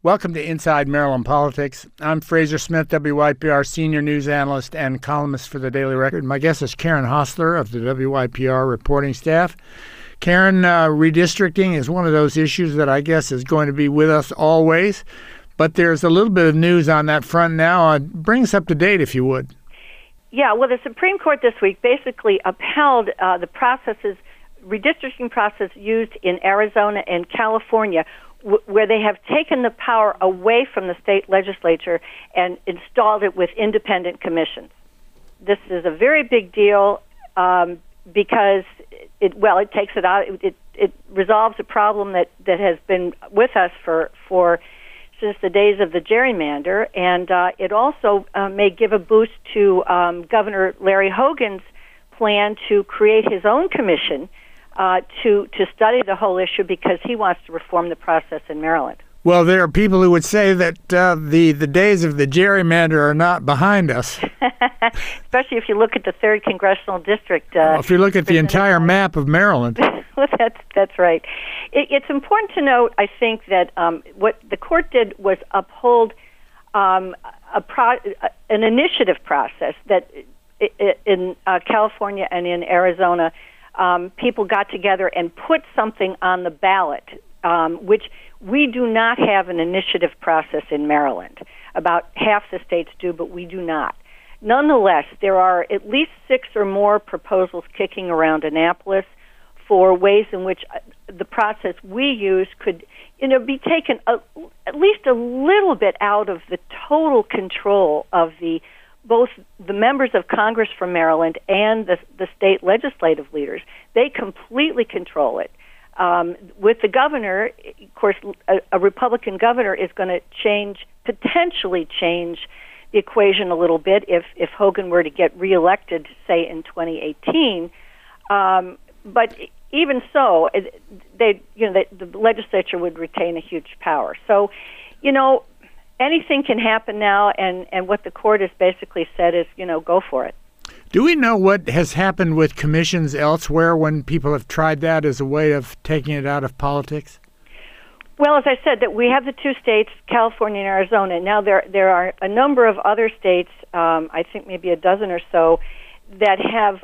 Welcome to Inside Maryland Politics. I'm Fraser Smith, WYPR senior news analyst and columnist for the Daily Record. My guest is Karen Hostler of the WYPR reporting staff. Karen, redistricting is one of those issues that I guess is going to be with us always, but there's a little bit of news on that front now. Bring us up to date, if you would. Yeah, well, the Supreme Court this week basically upheld the redistricting process used in Arizona and California, where they have taken the power away from the state legislature and installed it with independent commissions. This is a very big deal because it takes it out. It resolves a problem that has been with us for since the days of the gerrymander, and it also may give a boost to Governor Larry Hogan's plan to create his own commission to study the whole issue because he wants to reform the process in Maryland. Well, there are people who would say that the days of the gerrymander are not behind us. Especially if you look at the 3rd Congressional District. If you look at the entire map of Maryland. Well, that's right. It's important to note, I think, that what the court did was uphold an initiative process that in California and in Arizona, people got together and put something on the ballot, which we do not have an initiative process in Maryland. About half the states do, but we do not. Nonetheless, there are at least 6 or more proposals kicking around Annapolis for ways in which the process we use could, be taken at least a little bit out of the total control of both the members of Congress from Maryland and the state legislative leaders. They completely control it. With the governor, of course, a Republican governor is going to potentially change the equation a little bit if Hogan were to get reelected, say, in 2018. But even so, the legislature would retain a huge power. So, anything can happen now, and what the court has basically said is, go for it. Do we know what has happened with commissions elsewhere when people have tried that as a way of taking it out of politics? Well, as I said, that we have the 2 states, California and Arizona. Now there are a number of other states, I think maybe a dozen or so, that have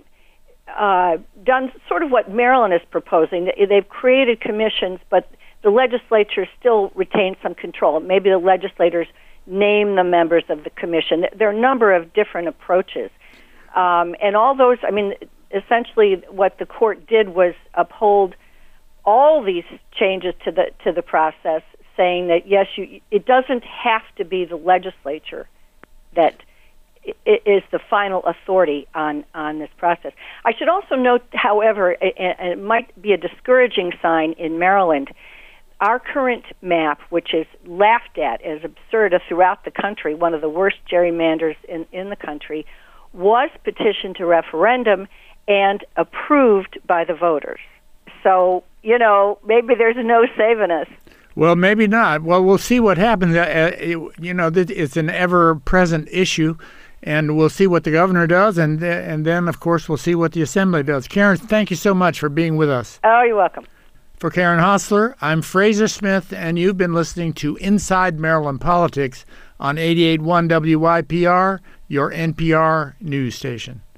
done sort of what Maryland is proposing. They've created commissions, but the legislature still retains some control. Maybe the legislators name the members of the commission. There are a number of different approaches. And all those, essentially what the court did was uphold all these changes to the process, saying that, yes, it doesn't have to be the legislature that is the final authority on this process. I should also note, however, and it might be a discouraging sign in Maryland, our current map, which is laughed at as absurd throughout the country, one of the worst gerrymanders in the country, was petitioned to referendum and approved by the voters. So, maybe there's no saving us. Well, maybe not. Well, we'll see what happens. It's an ever-present issue, and we'll see what the governor does, and then, of course, we'll see what the Assembly does. Karen, thank you so much for being with us. Oh, you're welcome. For Karen Hostler, I'm Fraser Smith, and you've been listening to Inside Maryland Politics on 88.1 WYPR, your NPR news station.